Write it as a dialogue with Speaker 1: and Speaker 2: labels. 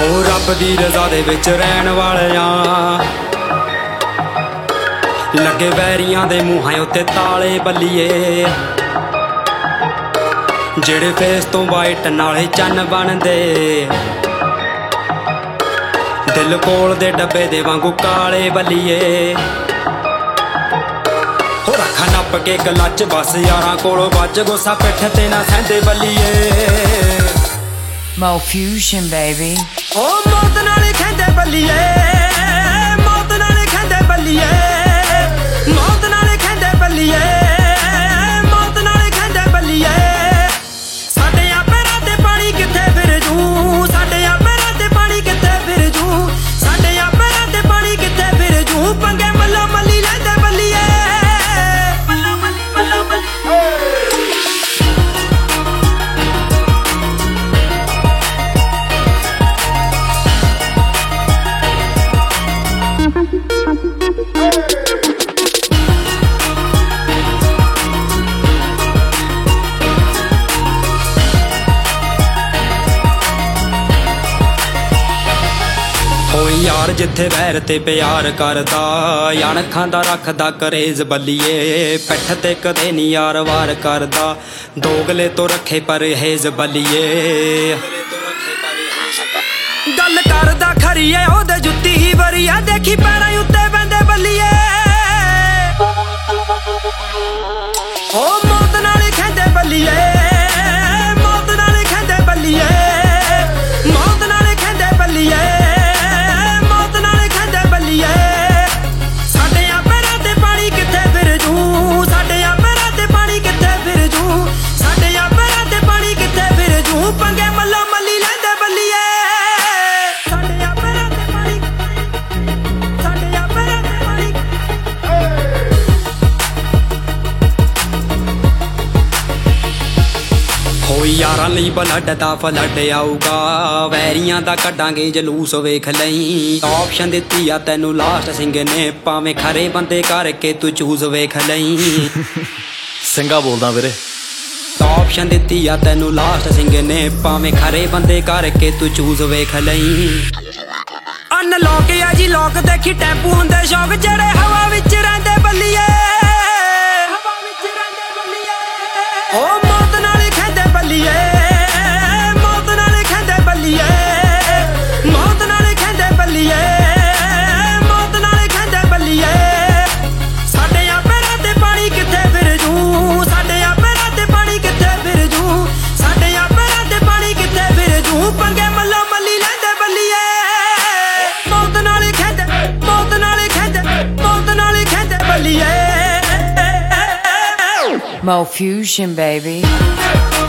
Speaker 1: ਹੋ ਰੱਬ ਦੀ ਰਜ਼ਾ ਦੇ ਵਿੱਚ ਰਹਿਣ ਵਾਲਿਆਂ, ਲੱਗੇ ਵੈਰੀਆਂ ਦੇ ਮੂੰਹਾਂ ਉੱਤੇ ਤਾਲੇ ਬੱਲੀਏ, ਜਿਹੜੇ ਫੇਸ ਤੋਂ ਵਾਈਟ ਨਾਲੇ ਚੰਨ ਬਣਦੇ, ਦਿਲ ਕੋਲ ਦੇ ਡੱਬੇ ਦੇ ਵਾਂਗੂ ਕਾਲੇ ਬੱਲੀਏ। ਹੋ ਰੱਖਾਂ ਨੱਪ ਕੇ ਗੱਲਾਂ 'ਚ ਬਸ ਯਾਰਾਂ ਕੋਲੋਂ ਵੱਜ ਗੁੱਸਾ ਪਿੱਠ ਤੇ ਨਾ ਸਹਿੰਦੇ ਬੱਲੀਏ।
Speaker 2: Mo Fusion baby।
Speaker 1: ਓ ਮੌਤ ਨਾਲ ਖੈਂਦੇ ਬੱਲੀਏ, ਮੌਤ ਨਾਲ ਖੈਂਦੇ ਬੱਲੀਏ, ਮੌਤ ਨਾਲ ਖੈਂਦੇ ਬੱਲੀਏ, ਮੌਤ ਨਾਲ ਖੈਂਦੇ ਬੱਲੀਏ। ਸਾਡੇ ਆ ਪੈਰਾਂ ਤੇ ਪਾਣੀ ਕਿੱਥੇ ਫਿਰ ਜੂ, ਸਾਡੇ ਆ ਪੈਰਾਂ ਤੇ ਪਾਣੀ ਕਿੱਥੇ ਫਿਰ ਜੂ, ਸਾਡੇ ਆ ਪੈਰਾਂ ਤੇ ਪਾਣੀ ਕਿੱਥੇ ਫਿਰ ਜੂ, ਪੰਗੇ ਮੱਲੋ ਮੱਲੀ ਲੈਂਦੇ ਬੱਲੀਏ। ਹੋਈ ਯਾਰ ਜਿੱਥੇ ਵੈਰ ਤੇ ਪਿਆਰ ਕਰਦਾ, ਅਣਖਾਂ ਦਾ ਰੱਖਦਾ ਕਰੇਜ਼ ਬੱਲੀਏ, ਪਿੱਠ ਤੇ ਕਦੇ ਨੀ ਯਾਰ ਵਾਰ ਕਰਦਾ, ਦੋਗਲੇ ਤੋਂ ਰੱਖੇ ਪਰਹੇਜ਼ ਬੱਲੀਏ। ਗੱਲ ਕਰਦਾ ਖਰੀਏ ਉਹਦੇ ਜੁੱਤੀ ਹੀ ਵਰੀਆ, ਦੇਖੀ ਪੈਰਾਂ ਉੱਤੇ ਬੈਂਦੇ ਬੱਲੀਏ। ਓ ਮੌਤ ਨਾਲ ਖੈਂਦੇ ਬੱਲੀਏ, ਮੌਤ ਨਾਲ ਖੈਂਦੇ ਬੱਲੀਏ, ਮੌਤ ਨਾਲ ਖੈਂਦੇ ਬੱਲੀਏ, ਮੌਤ ਨਾਲ ਖੈਂਦੇ ਬੱਲੀਏ। ਸਾਡੇ ਆ ਪੈਰਾਂ ਤੇ ਪਾਣੀ ਕਿੱਥੇ ਫਿਰ ਜੂ, ਸਾਡੇ ਆ ਪੈਰਾਂ ਤੇ ਪਾਣੀ ਕਿੱਥੇ ਫਿਰ ਜੂ, ਸਾਡੇ ਆ ਪੈਰਾਂ ਤੇ ਪਾਣੀ ਕਿੱਥੇ ਫਿਰ ਜੂ, ਪੰਗੇ ਮੱਲੋ ਮੱਲੀ ਲੈਂਦੇ ਬੱਲੀਏ। ਸਾਡੇ ਆ ਪੈਰਾਂ ਤੇ ਪਾਣੀ, ਸਾਡੇ ਆ ਪੈਰਾਂ ਤੇ ਪਾਣੀ। ਹੋਈ ਯਾਰਾਂ ਲਈ ਬਲੱਡ ਦਾ ਫਲੱਡ ਆਊਗਾ, ਵੈਰੀਆਂ ਦਾ ਕੱਢਾਂਗੇ ਜਲੂਸ ਵੇਖ ਲਈ, ਆਪਸ਼ਨ ਦਿੱਤੀ ਆ ਤੈਨੂੰ ਲਾਸਟ ਸਿੰਘ ਨੇ, ਭਾਵੇਂ ਖਰੇ ਬੰਦੇ ਕਰਕੇ ਤੂੰ ਚੂਜ਼ ਵੇਖ ਲਈ।
Speaker 3: ਸਿੰਘਾ ਬੋਲਦਾ ਵੀਰੇ।
Speaker 1: ਆਪਸ਼ਨ ਦਿੱਤੀ ਆ ਤੈਨੂੰ ਲਾਸਟ ਸਿੰਘ ਨੇ, ਭਾਵੇਂ ਖਰੇ ਬੰਦੇ ਕਰਕੇ ਤੂੰ ਚੂਜ਼ ਵੇਖ ਲਈ। ਅਨਲੌਕ ਆ ਜੀ ਲੋਕ ਦੇਖੀ ਟੈਂਪੂ ਹੁੰਦੇ ਸ਼ੌਕ, ਜਿਹੜੇ ਹਵਾ ਵਿੱਚ ਰਹਿੰਦੇ ਬੱਲੀਏ, ਹਵਾ ਵਿੱਚ ਰਹਿੰਦੇ ਬੱਲੀਏ। ਓ ਮੌਤ ਨਾਲ ਖੈਂਦੇ ਬੱਲੀਏ, ਮੌਤ ਨਾਲ ਖੈਂਦੇ ਬੱਲੀਏ, ਮੌਤ ਨਾਲ ਖੈਂਦੇ ਬੱਲੀਏ, ਮੌਤ ਨਾਲ ਖੈਂਦੇ ਬੱਲੀਏ। ਸਾਡੇ ਆ ਪੈਰਾਂ ਤੇ ਪਾਣੀ ਕਿੱਥੇ ਫਿਰ ਜੂ, ਸਾਡੇ ਆ ਪੈਰਾਂ ਤੇ ਪਾਣੀ ਕਿੱਥੇ ਫਿਰ ਜੂ, ਸਾਡੇ ਆ ਪੈਰਾਂ ਤੇ ਪਾਣੀ ਕਿੱਥੇ ਫਿਰ ਜੂ, ਪੰਗੇ ਮੱਲੋ ਮੱਲੀ ਲੈਂਦੇ ਬੱਲੀਏ। ਮੌਤ ਨਾਲ ਖੈਂਦੇ, ਮੌਤ ਨਾਲ ਖੈਂਦੇ, ਮੌਤ ਨਾਲ ਖੈਂਦੇ ਬੱਲੀਏ।
Speaker 2: Mo Fusion baby।